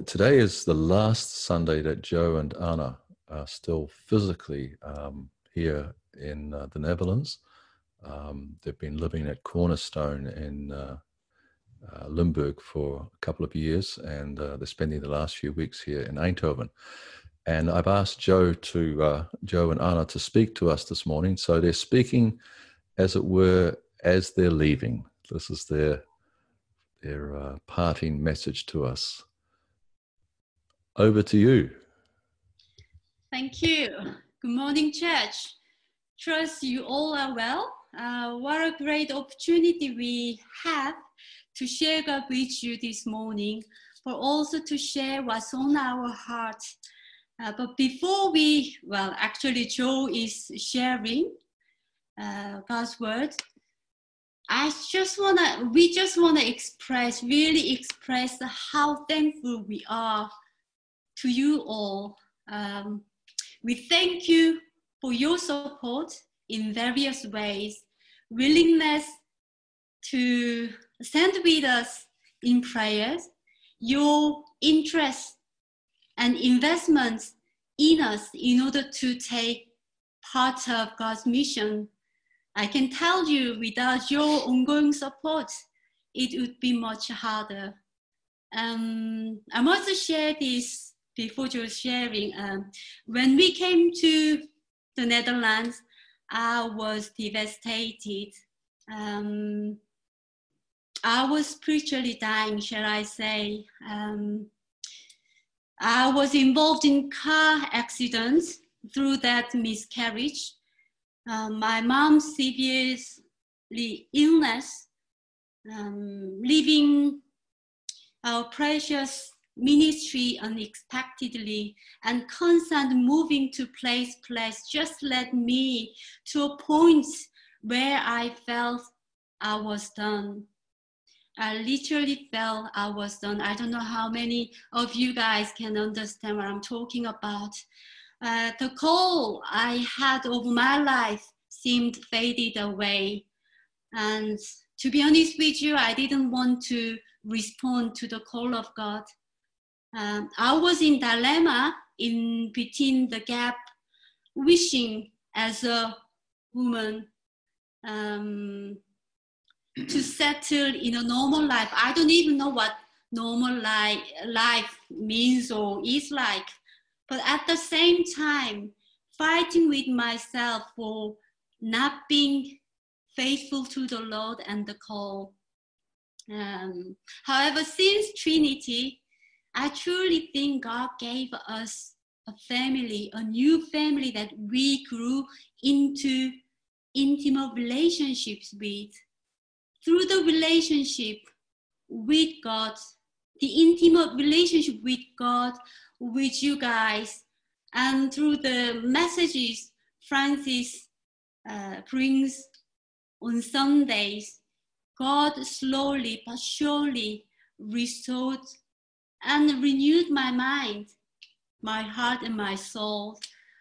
today is the last Sunday that Joe and Anna are still physically here in the Netherlands. They've been living at Cornerstone in Limburg for a couple of years, and they're spending the last few weeks here in Eindhoven. And I've asked Joe and Anna to speak to us this morning. So they're speaking, as it were, as they're leaving. This is their parting message to us. Over to you. Thank you. Good morning, church. Trust you all are well. What a great opportunity we have to share God with you this morning, but also to share what's on our heart. But before actually Joe is sharing God's word. We just wanna express how thankful we are to you all. We thank you for your support in various ways, willingness to stand with us in prayers, your interest and investments in us in order to take part of God's mission. I can tell you, without your ongoing support, it would be much harder. I must share this before just sharing. When we came to the Netherlands, I was devastated. I was spiritually dying, shall I say. I was involved in car accidents through that miscarriage. My mom's severely illness, leaving our precious ministry unexpectedly and constant moving to place just led me to a point where I felt I was done. I literally felt I was done. I don't know how many of you guys can understand what I'm talking about. The call I had over my life seemed faded away. And to be honest with you, I didn't want to respond to the call of God. I was in dilemma in between the gap, wishing as a woman to settle in a normal life. I don't even know what normal life means or is like. But at the same time, fighting with myself for not being faithful to the Lord and the call. However, since Trinity, I truly think God gave us a family, a new family that we grew into intimate relationships with. Through the relationship with God, the intimate relationship with God, with you guys, and through the messages Francis brings on Sundays, God slowly but surely restored and renewed my mind, my heart and my soul,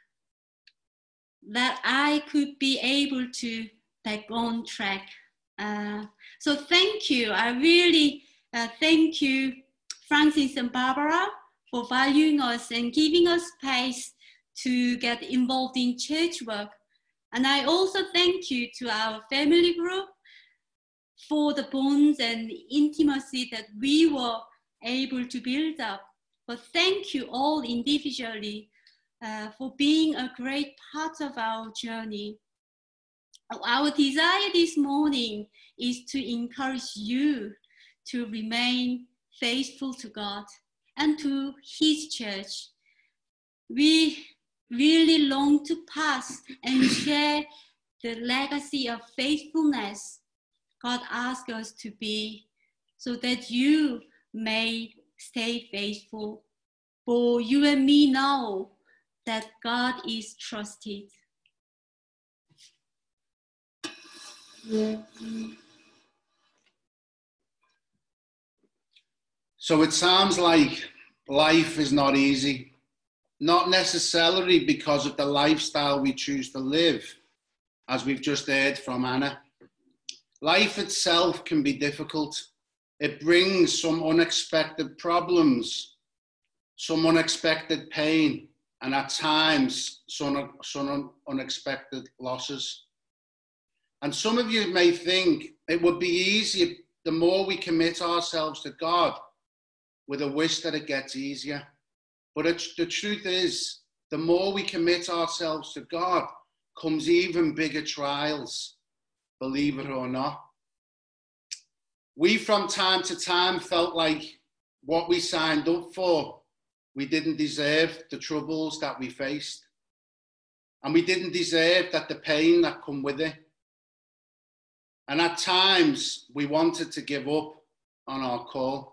that I could be able to back on track. So thank you. I really thank you, Francis and Barbara, for valuing us and giving us space to get involved in church work. And I also thank you to our family group for the bonds and intimacy that we were able to build up. But thank you all individually for being a great part of our journey. Our desire this morning is to encourage you to remain faithful to God and to His church. We really long to pass and share the legacy of faithfulness God asks us to be, so that you may stay faithful. For you and me know that God is trusted. So it sounds like life is not easy, not necessarily because of the lifestyle we choose to live, as we've just heard from Anna. Life itself can be difficult. It brings some unexpected problems some unexpected pain, and at times some unexpected losses. And some of you may think it would be easier the more we commit ourselves to God, with a wish that it gets easier. But the truth is, the more we commit ourselves to God, comes even bigger trials, believe it or not. We from time to time felt like what we signed up for, we didn't deserve the troubles that we faced. And we didn't deserve the pain that come with it. And at times, we wanted to give up on our call.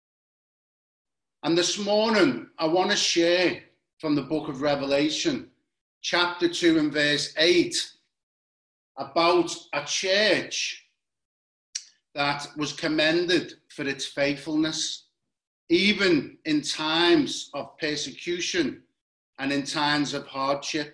And this morning, I want to share from the book of Revelation, chapter 2 and verse 8, about a church that was commended for its faithfulness, even in times of persecution and in times of hardship.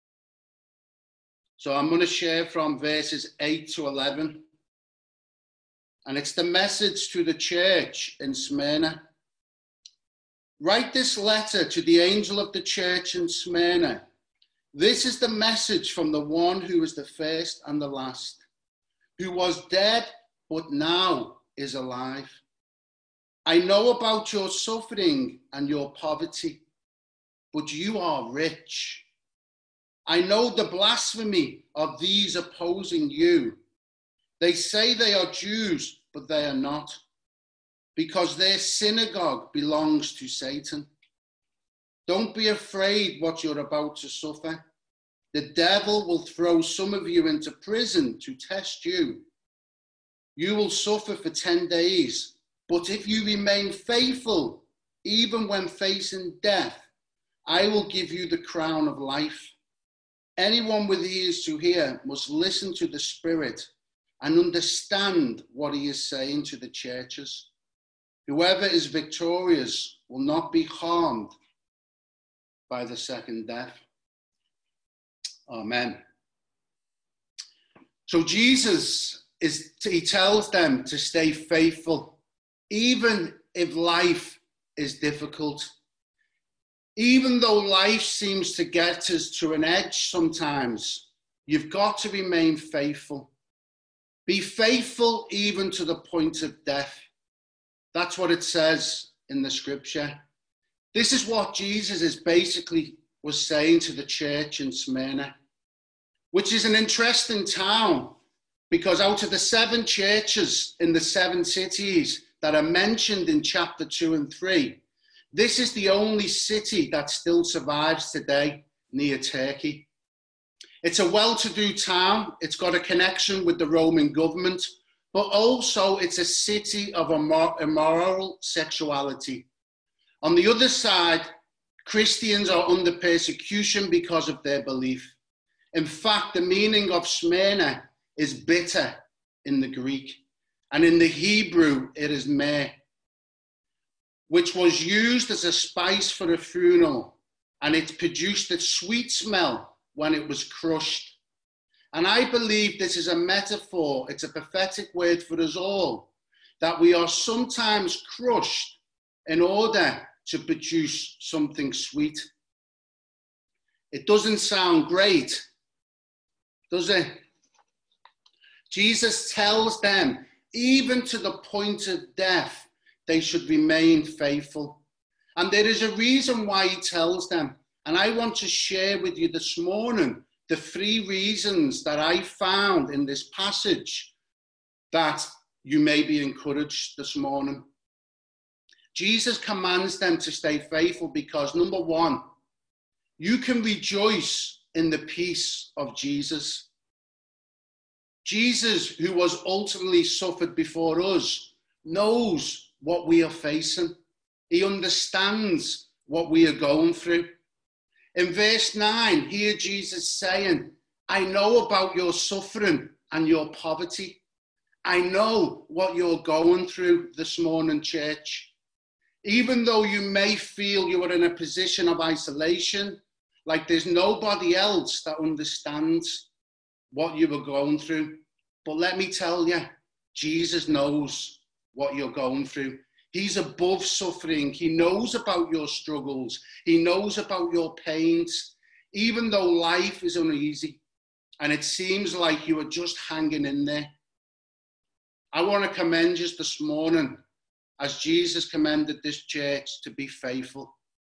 So I'm going to share from verses 8 to 11. And it's the message to the church in Smyrna. Write this letter to the angel of the church in Smyrna. This is the message from the one who is the first and the last, who was dead but now is alive. I know about your suffering and your poverty, but you are rich. I know the blasphemy of these opposing you. They say they are Jews, but they are not, because their synagogue belongs to Satan. Don't be afraid what you're about to suffer. The devil will throw some of you into prison to test you. You will suffer for 10 days, but if you remain faithful, even when facing death, I will give you the crown of life. Anyone with ears to hear must listen to the Spirit and understand what he is saying to the churches. Whoever is victorious will not be harmed by the second death. Amen. So Jesus, he tells them to stay faithful, even if life is difficult. Even though life seems to get us to an edge sometimes, you've got to remain faithful. Be faithful even to the point of death. That's what it says in the scripture. This is what Jesus is basically was saying to the church in Smyrna, which is an interesting town, because out of the 7 churches in the 7 cities that are mentioned in chapter 2 and 3, this is the only city that still survives today near Turkey. It's a well-to-do town. It's got a connection with the Roman government, but also it's a city of immoral sexuality. On the other side, Christians are under persecution because of their belief. In fact, the meaning of Smyrna is bitter in the Greek, and in the Hebrew, it is myrrh, which was used as a spice for a funeral, and it produced a sweet smell when it was crushed. And I believe this is a metaphor, it's a prophetic word for us all, that we are sometimes crushed in order to produce something sweet. It doesn't sound great, does it? Jesus tells them, even to the point of death, they should remain faithful. And there is a reason why he tells them. And I want to share with you this morning the 3 reasons that I found in this passage that you may be encouraged this morning. Jesus commands them to stay faithful because, number 1, you can rejoice in the peace of Jesus. Jesus, who was ultimately suffered before us, knows what we are facing. He understands what we are going through. In verse 9, here Jesus saying, I know about your suffering and your poverty. I know what you're going through this morning, church. Even though you may feel you are in a position of isolation, like there's nobody else that understands what you were going through. But let me tell you, Jesus knows what you're going through. He's above suffering. He knows about your struggles. He knows about your pains. Even though life is uneasy and it seems like you are just hanging in there, I want to commend you this morning as Jesus commended this church to be faithful.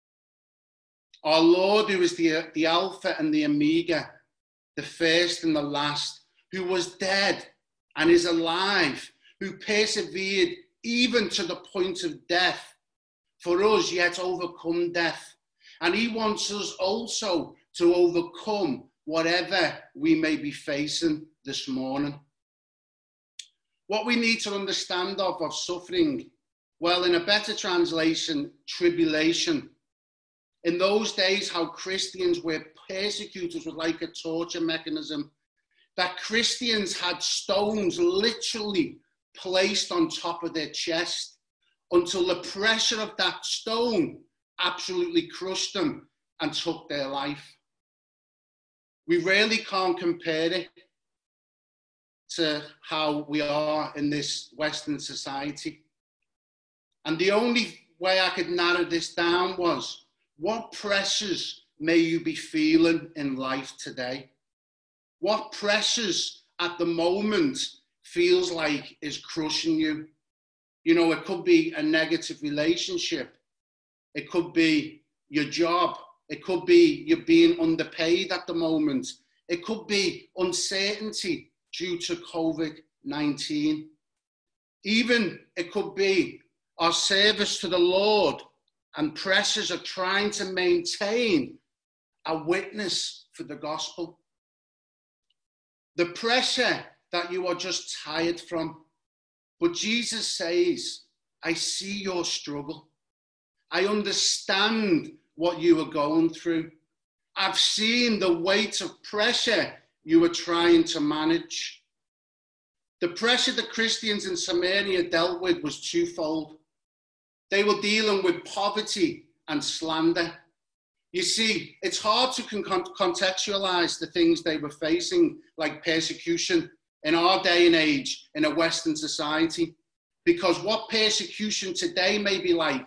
Our Lord, who is the Alpha and the Omega, the first and the last, who was dead and is alive, who persevered even to the point of death for us, yet overcome death. And he wants us also to overcome whatever we may be facing this morning. What we need to understand of suffering, well, in a better translation, tribulation. In those days, how Christians were persecuted was like a torture mechanism, that Christians had stones literally placed on top of their chest until the pressure of that stone absolutely crushed them and took their life. We really can't compare it to how we are in this Western society. And the only way I could narrow this down was, what pressures may you be feeling in life today? What pressures at the moment feels like is crushing you? You know, it could be a negative relationship. It could be your job. It could be you being underpaid at the moment. It could be uncertainty due to COVID-19. Even it could be our service to the Lord and pressures of trying to maintain a witness for the gospel. The pressure that you are just tired from. But Jesus says, I see your struggle. I understand what you are going through. I've seen the weight of pressure you are trying to manage. The pressure that Christians in Samaria dealt with was twofold. They were dealing with poverty and slander. You see, it's hard to contextualize the things they were facing, like persecution, in our day and age in a Western society, because what persecution today may be like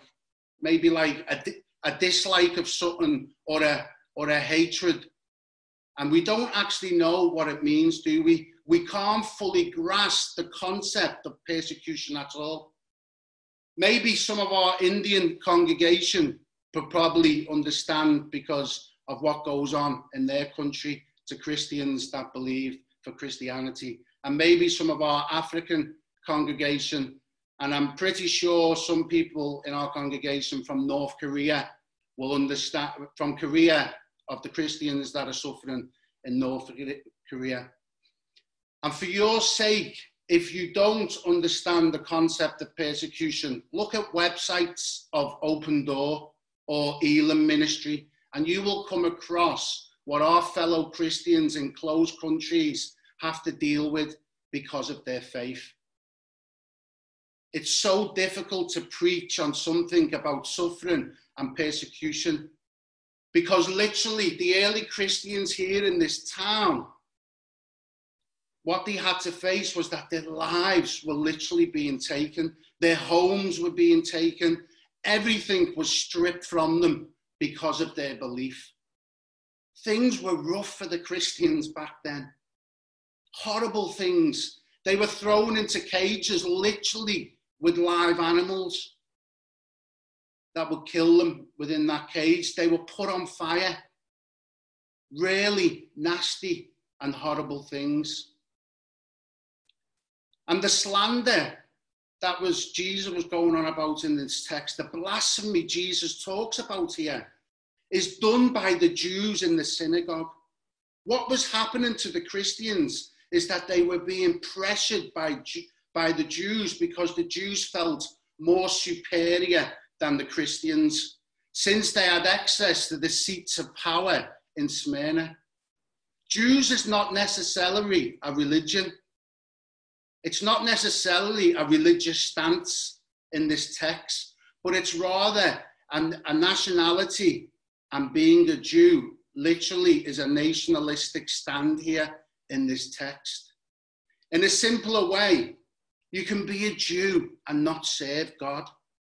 a dislike of something or a hatred. And we don't actually know what it means, do we? We can't fully grasp the concept of persecution at all. Maybe some of our Indian congregation could probably understand because of what goes on in their country to Christians that believe for Christianity. And maybe some of our African congregation, and I'm pretty sure some people in our congregation from North Korea will understand, from Korea, of the Christians that are suffering in North Korea. And for your sake, if you don't understand the concept of persecution, look at websites of Open Door or Elam Ministry, and you will come across what our fellow Christians in closed countries have to deal with because of their faith. It's so difficult to preach on something about suffering and persecution because literally the early Christians here in this town, what they had to face was that their lives were literally being taken. Their homes were being taken. Everything was stripped from them because of their belief. Things were rough for the Christians back then. Horrible things. They were thrown into cages, literally, with live animals that would kill them within that cage. They were put on fire. Really nasty and horrible things. And the slander that Jesus was going on about in this text, the blasphemy Jesus talks about here, is done by the Jews in the synagogue. What was happening to the Christians is that they were being pressured by the Jews because the Jews felt more superior than the Christians, since they had access to the seats of power in Smyrna. Jews is not necessarily a religion. It's not necessarily a religious stance in this text, but it's rather a nationality, and being a Jew literally is a nationalistic stand here in this text. In a simpler way, you can be a Jew and not serve God.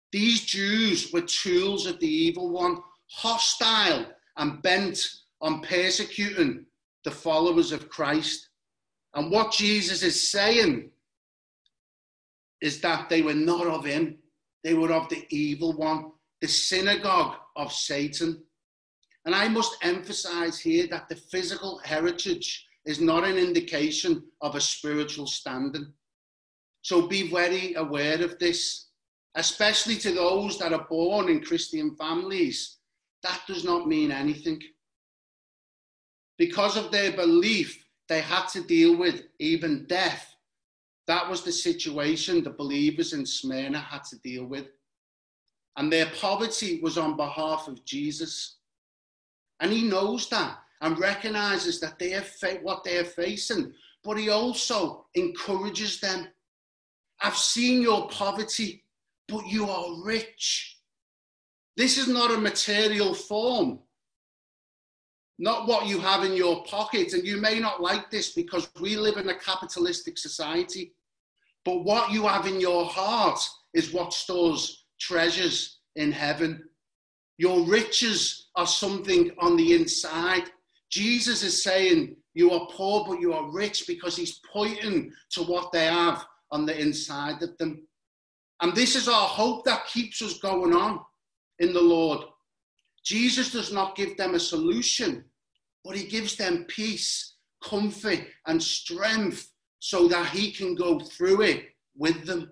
These Jews were tools of the evil one, hostile and bent on persecuting the followers of Christ. And what Jesus is saying is that they were not of him. They were of the evil one, the synagogue of Satan. And I must emphasize here that the physical heritage is not an indication of a spiritual standing. So be very aware of this, especially to those that are born in Christian families. That does not mean anything. Because of their belief, they had to deal with even death. That was the situation the believers in Smyrna had to deal with. And their poverty was on behalf of Jesus. And he knows that and recognizes that they are what they are facing. But he also encourages them. I've seen your poverty, but you are rich. This is not a material form. Not what you have in your pocket. And you may not like this because we live in a capitalistic society. But what you have in your heart is what stores treasures in heaven. Your riches are something on the inside. Jesus is saying you are poor, but you are rich, because he's pointing to what they have on the inside of them. And this is our hope that keeps us going on in the Lord. Jesus does not give them a solution, but he gives them peace, comfort, and strength so that he can go through it with them.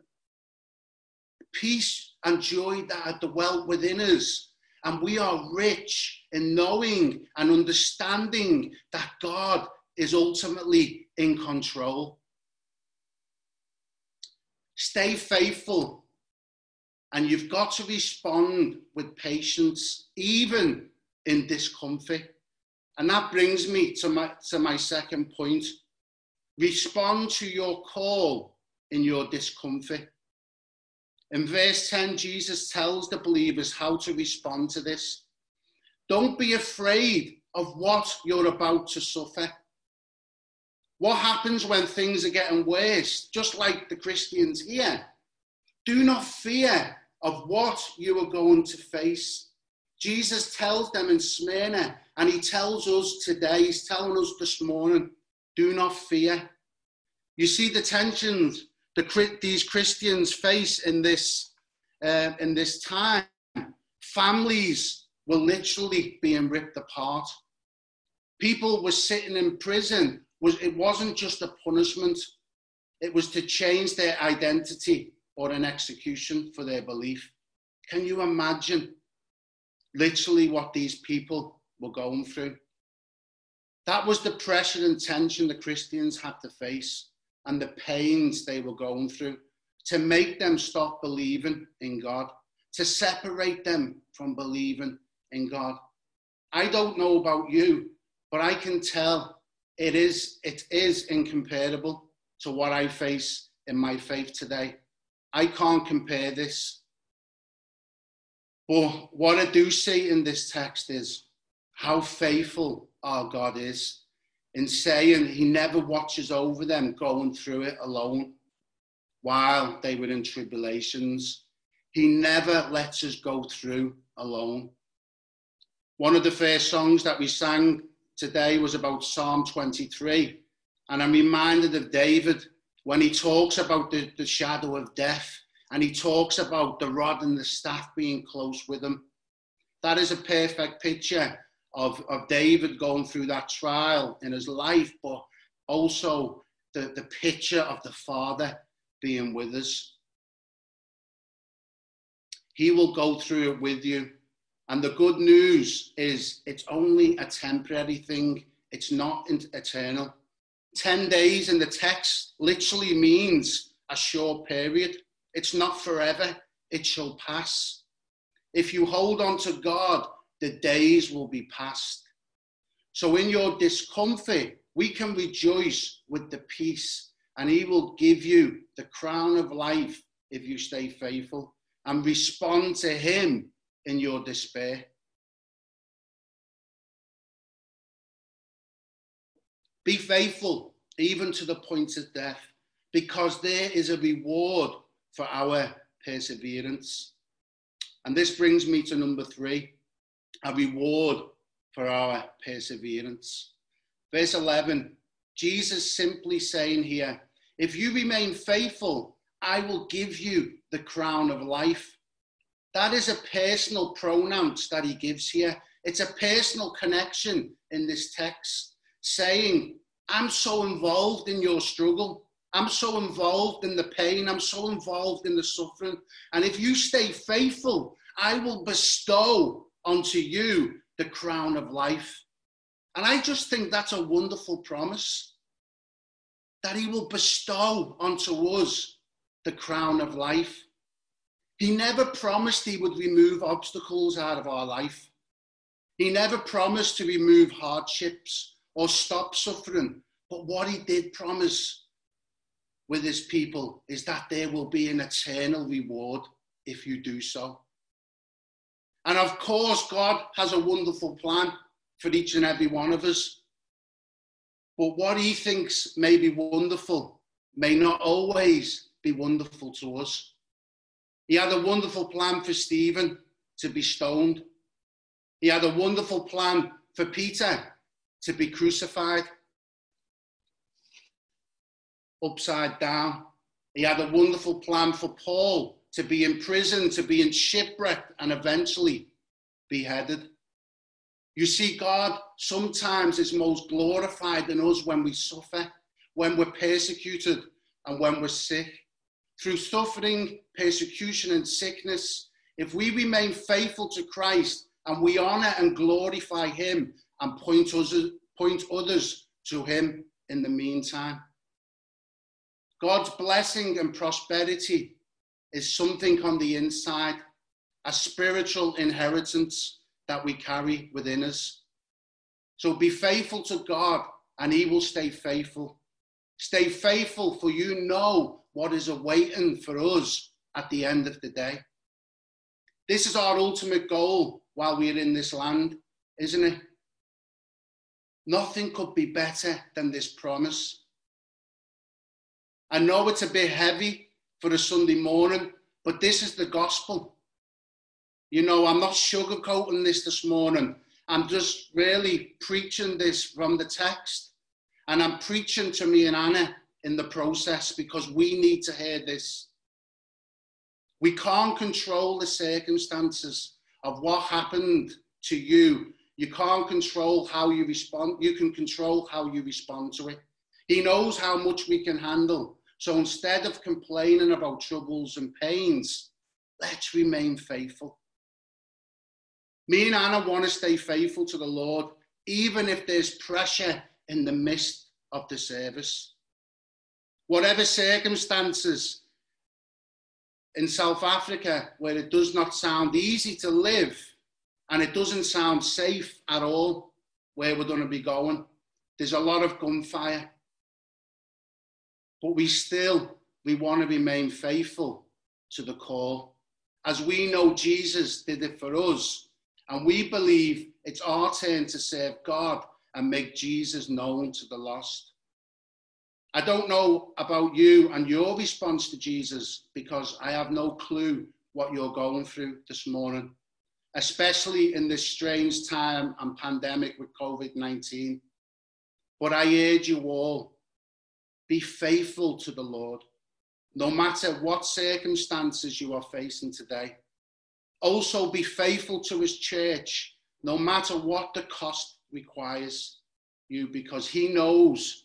Peace and joy that are dwelt within us. And we are rich in knowing and understanding that God is ultimately in control. Stay faithful. And you've got to respond with patience, even in discomfort. And that brings me to my second point. Respond to your call in your discomfort. In verse 10, Jesus tells the believers how to respond to this. Don't be afraid of what you're about to suffer. What happens when things are getting worse, just like the Christians here? Do not fear of what you are going to face. Jesus tells them in Smyrna, and he tells us today, he's telling us this morning, do not fear. You see the tensions these Christians face in this time. Families were literally being ripped apart. People were sitting in prison. It wasn't just a punishment. It was to change their identity or an execution for their belief. Can you imagine literally what these people were going through? That was the pressure and tension the Christians had to face, and the pains they were going through to make them stop believing in God, to separate them from believing in God. I don't know about you, but I can tell it is incomparable to what I face in my faith today. I can't compare this. But what I do see in this text is how faithful our God is in saying he never watches over them going through it alone while they were in tribulations. He never lets us go through alone. One of the first songs that we sang today was about Psalm 23. And I'm reminded of David when he talks about the shadow of death, and he talks about the rod and the staff being close with him. That is a perfect picture of David going through that trial in his life, but also the picture of the Father being with us. He will go through it with you. And the good news is it's only a temporary thing. It's not eternal. 10 days in the text literally means a short period. It's not forever. It shall pass. If you hold on to God, the days will be past. So in your discomfort, we can rejoice with the peace, and he will give you the crown of life if you stay faithful and respond to him in your despair. Be faithful even to the point of death, because there is a reward for our perseverance. And this brings me to number 3, a reward for our perseverance. Verse 11, Jesus simply saying here, if you remain faithful, I will give you the crown of life. That is a personal pronounce that he gives here. It's a personal connection in this text, saying, I'm so involved in your struggle. I'm so involved in the pain. I'm so involved in the suffering. And if you stay faithful, I will bestow onto you the crown of life. And I just think that's a wonderful promise, that he will bestow onto us the crown of life. He never promised he would remove obstacles out of our life. He never promised to remove hardships or stop suffering. But what he did promise with his people is that there will be an eternal reward if you do so. And of course, God has a wonderful plan for each and every one of us. But what he thinks may be wonderful may not always be wonderful to us. He had a wonderful plan for Stephen to be stoned. He had a wonderful plan for Peter to be crucified upside down. He had a wonderful plan for Paul to be in prison, to be in shipwreck, and eventually beheaded. You see, God sometimes is most glorified in us when we suffer, when we're persecuted, and when we're sick. Through suffering, persecution, and sickness, if we remain faithful to Christ and we honor and glorify him and point others to him in the meantime. God's blessing and prosperity is something on the inside, a spiritual inheritance that we carry within us. So be faithful to God and he will stay faithful. Stay faithful, for you know what is awaiting for us at the end of the day. This is our ultimate goal while we're in this land, isn't it? Nothing could be better than this promise. I know it's a bit heavy for a Sunday morning, but this is the gospel. You know, I'm not sugarcoating this morning. I'm just really preaching this from the text. And I'm preaching to me and Anna in the process because we need to hear this. We can't control the circumstances of what happened to you. You can't control how you respond. You can control how you respond to it. He knows how much we can handle. So instead of complaining about troubles and pains, let's remain faithful. Me and Anna want to stay faithful to the Lord, even if there's pressure in the midst of the service. Whatever circumstances in South Africa, where it does not sound easy to live, and it doesn't sound safe at all where we're going to be going. There's a lot of gunfire. But we want to remain faithful to the call. As we know Jesus did it for us, and we believe it's our turn to serve God and make Jesus known to the lost. I don't know about you and your response to Jesus, because I have no clue what you're going through this morning, especially in this strange time and pandemic with COVID-19. But I urge you all, be faithful to the Lord, no matter what circumstances you are facing today. Also be faithful to his church, no matter what the cost requires you, because he knows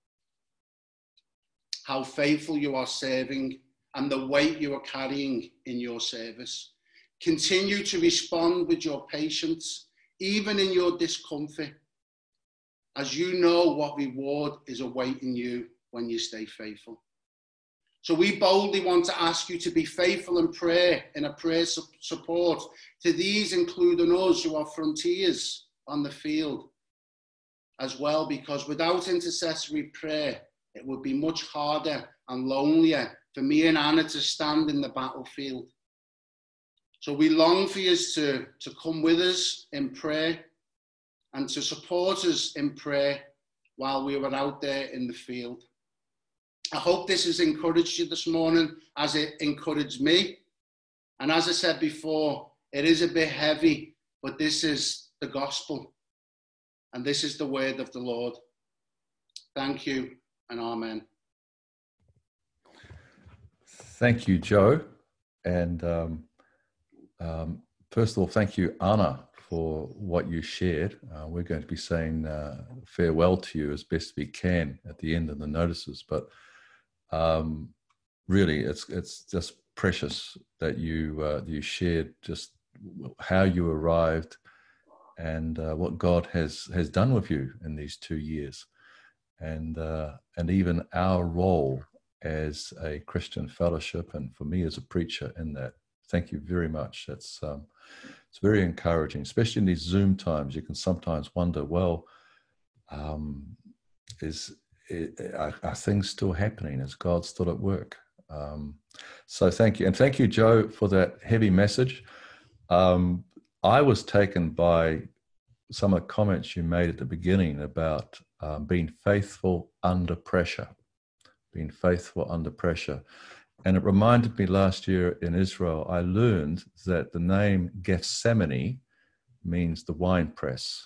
how faithful you are serving and the weight you are carrying in your service. Continue to respond with your patience, even in your discomfort, as you know what reward is awaiting you when you stay faithful. So we boldly want to ask you to be faithful in prayer, in a prayer support to these, including us who are frontiers on the field as well, because without intercessory prayer, it would be much harder and lonelier for me and Anna to stand in the battlefield. So we long for you to come with us in prayer and to support us in prayer while we were out there in the field. I hope this has encouraged you this morning as it encouraged me. And as I said before, It is a bit heavy, but this is the gospel. And this is the word of the Lord. Thank you and amen. Thank you, Joe. And first of all, thank you, Anna, for what you shared. We're going to be saying farewell to you as best we can at the end of the notices. But really, it's just precious that you shared just how you arrived and what God has done with you in these 2 years, and even our role as a Christian fellowship, and for me as a preacher in that. Thank you very much. It's very encouraging, especially in these Zoom times. You can sometimes wonder, well, are things still happening? Is God still at work? So thank you. And thank you, Joe, for that heavy message. I was taken by some of the comments you made at the beginning about being faithful under pressure, being faithful under pressure. And it reminded me last year in Israel, I learned that the name Gethsemane means the wine press.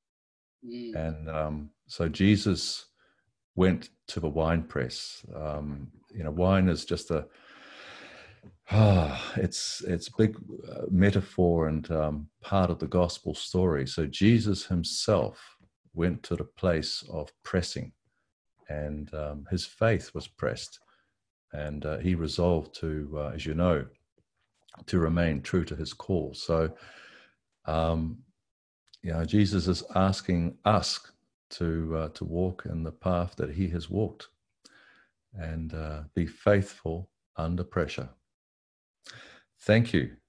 And so Jesus went to the wine press. Wine is just it's big metaphor and part of the gospel story. So Jesus himself went to the place of pressing, and his faith was pressed, and he resolved to, as you know, to remain true to his call. So, Jesus is asking us to walk in the path that he has walked, and be faithful under pressure. Thank you.